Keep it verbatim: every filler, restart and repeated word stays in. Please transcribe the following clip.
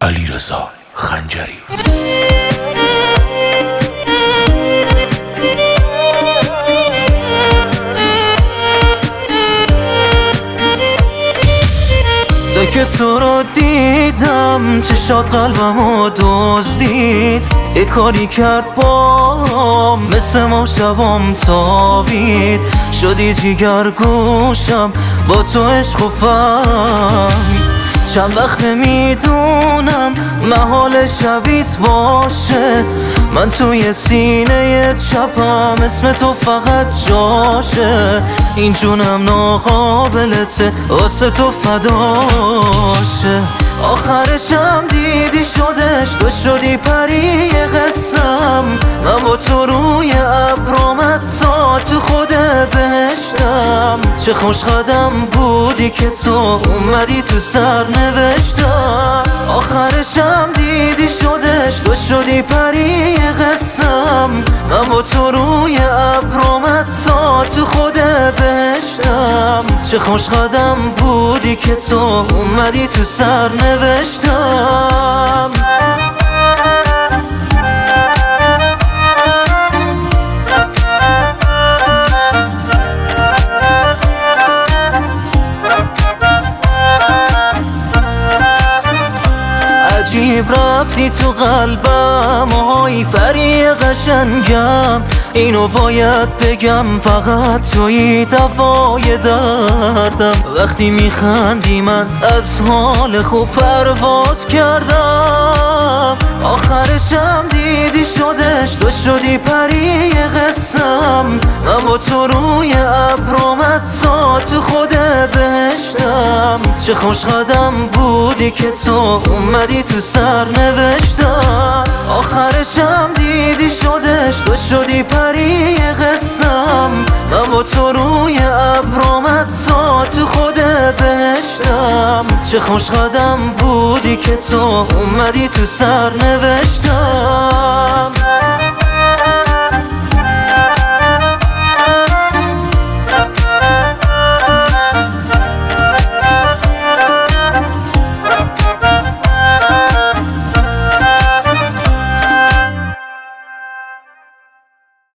علیرضا خنجری. تا که تو رو دیدم چشات قلبمو دزدید، یه کاری کرد بام مثل ما شبام تابید، شدی جیگر گوشم با تو عشق و فهمید. چند وقت میدونم محال شبیت باشه، من توی سینه چپم اسم تو فقط جاشه، این جونم ناقابلته واسه تو فداشه. آخرشم دیدی شدش، تو شدی پری قسم، من با تو روی ابرامت سا تو خود بهشتم. چه خوش قدم بودی که تو اومدی تو سر نوشتم. آخرشم دیدی شدش، تو شدی پری قسم، من با تو روی ابرامت سا تو خود بهشتم. چه خوش قدم بودی که تو اومدی تو سر نوشتم. عجیب رفتی تو قلبم آی پری قشنگم، اینو باید بگم فقط توی دوای دردم. وقتی میخندی من از حال خوب پرواز کردم. آخرشم دیدی شدش، تو شدی پری قسم، من با تو روی ابرامت سا تو خود بهشتم. چه خوش قدم بودی که تو اومدی تو سر نوشتم. آخرشم دیدی شدش، تو شدی پری قسم، من با تو روی ابرامت سا تو خود بهشتم. چه خوش قدم بودی که تو اومدی تو سر نوشتم.